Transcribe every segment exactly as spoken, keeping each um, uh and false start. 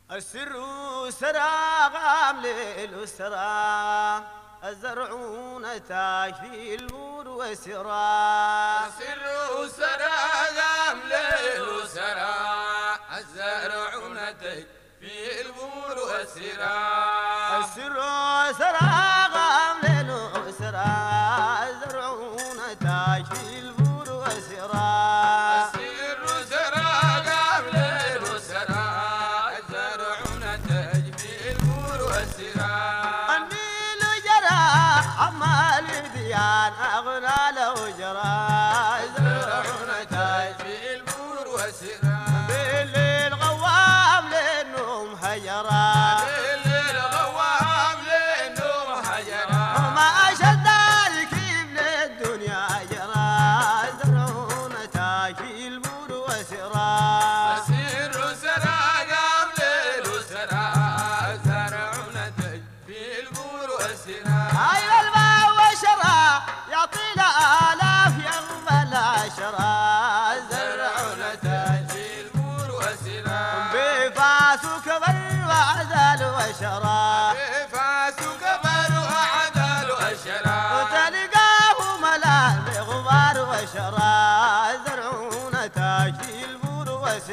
السر سراغام ليل سرام الزرعون تاج في البور وسرام. السر سراغام ليل سرام الزرعون تاج في البور وسرام. السر سراغام ليل سرام الزرعون تاج في البور وسرام. السر سراغام ليل سرام الزرعون تاج في البور وسرام. النيل جرى عمال ديان أغنى لو جرى الزرعون تاج في البور وسرام. بالليل غوام للنوم هجرا بالليل غوام للنوم هجرا. وما أشد الكيف للدنيا جرى زرعون تاج في البور وسرا. السر سراغام ليل سرام الزرعون تاج في البور وسرام. أيوة الماء وشرا يعطي آلاف يغمل عشرا الزرعون تاج في البور وسرام. بفاس وكبر وعدل وشرا بفاس وكبر وعدل وشرا. وتلقاه ملال بغبار وشرا زرعون تاج في البور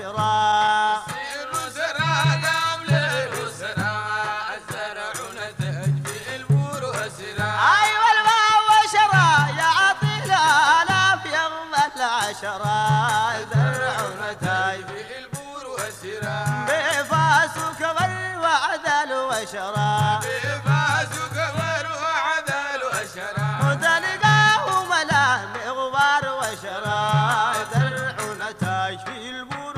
وسرا. السر سراغام ليل سرام الزرعون تاج في البور وسرام. أيوة الماء وشرا يعطي الآلاف يغمل عشرا زرعون تاج في البور وسرام. بفاس وكبر وعدل وشرا بفاس وكبر وعدل وشرا. وتلقاه ملال بغبار وشرا زرعون تاج في البور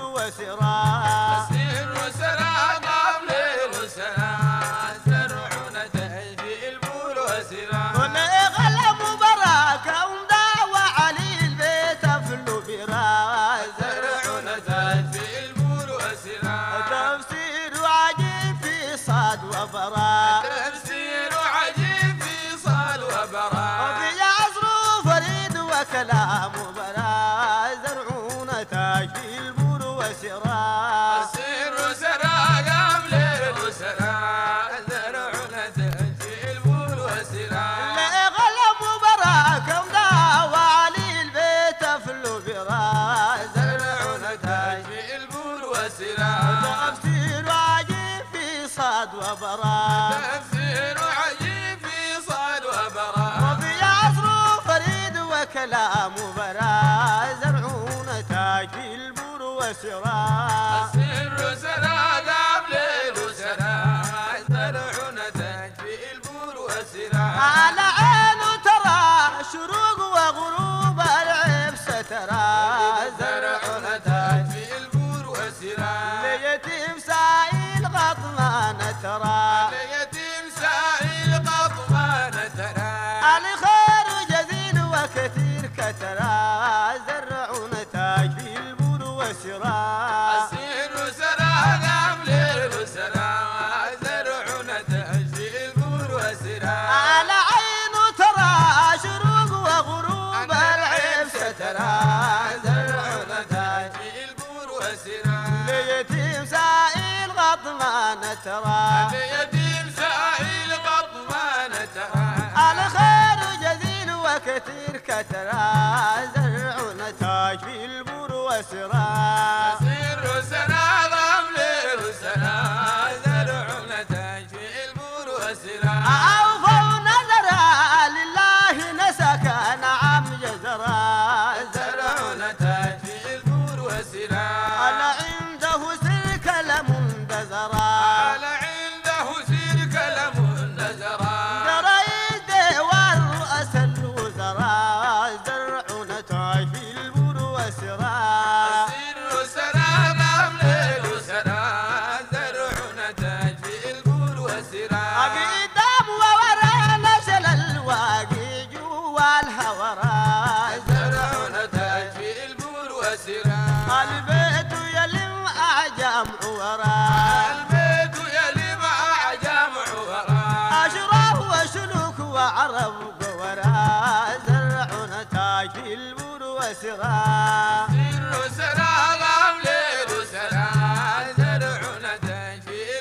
وسرا. السر سراغام ليل سرام الزرعون تاج في البور وسرام. ونغلب مبارك ومداوى علي البيت افلو برا الزرعون تاج في البور وسرام. تفسير عجيب في صاد وبرا تفسير عجيب في صال وبراء. وفي عصر فريد وكلام برا زرعون تاج في البور وسرا. السر سراغام ليل سرام الزرعون تاج في البور وسرام. غلب مبارك ومداوى علي البيت افلو برا زرعون تاج في البور وسرام. تفسير عجيب في صاد وبرا تفسير عجيب في صال وبراء. وفي عصر فريد وكلام برا زرعون تاج في البور وسرا. السر سراغام ليل سرام الزرعون تاج في البور وسرام. على عين ترى شروق وغروب العيب سترى زرعون تاج في البور وسرام. ليتيم سائل غطمان ترى اليتيم سائل قطمان ترى. الخير جزيل وكثير كترى زرعون تاج في البور وسرا. السر سراغام ليل سرام الزرعون تاج في البور وسرام. على عين ترى شروق وغروب العيب سترى زرعون تاج في البور وسرام. ليتيم سائل غطمان ترى اليتيم سائل قطمان ترى. الخير جزيل وكثير كترى زرعون تاج في البور وسرا. السر سراغام ليل سرام الزرعون تاج في البور وسرام. أوفوا نذرا لله نسك نعم جزرا الزرعون تاج في البور وسرام. ألا عنده سلك لمنتزرا على عنده سيرك لمنذرا. رئيس والرؤس الوزراء زرعون تاج في البور وسرا. السر سراغام ليل سرام الزرعون تاج في البور وسرام. قدام وورا نزل الواقي جوا الهورا الزرعون تاج في البور وسرام. البيت يلم أعجام عورا البيت يلي مع جامع ورا. أشراف وسلوك وعرب قورا زرعون تاج في البور وسرا. السر سراغام ليل سرام الزرعون تاج في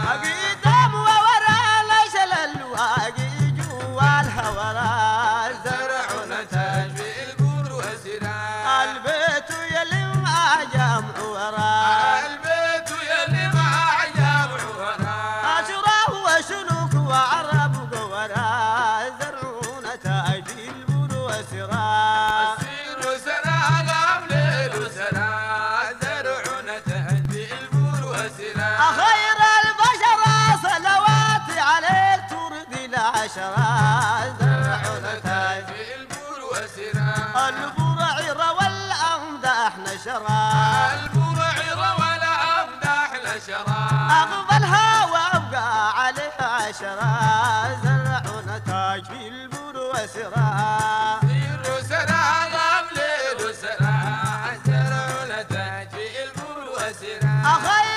قدام وورا ليس للواقي جوالها ورا زرع ونتاج في البور وسرا البيت يلم جمع ورا البيت يلي مع عجاب ورا أشراه وشلوك وعرب ورا زرع نتاج في البر وسرا سير سرا غام ليل سرا زرع ونتاج في البور وسرا خير البشر صلوات عليك ترضي العشرة زرع نتاج في البور وسرا البرع روى الأمداح نشرا البرع روى الأمداح نشرا أقبلها وأبقى عليها عشرة زرع نتاج في البر وسرا سير سرا غام ليل سرا زرع ونتاج في البور وسرا خير